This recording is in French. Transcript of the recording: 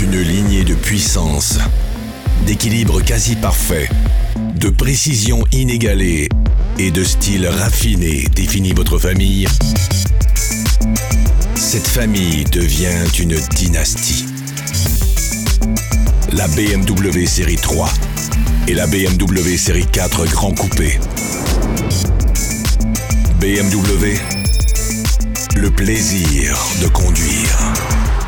une lignée de puissance, d'équilibre quasi parfait, de précision inégalée et de style raffiné définit votre famille, cette famille devient une dynastie. La BMW série 3 et la BMW série 4 Grand Coupé. BMW, le plaisir de conduire.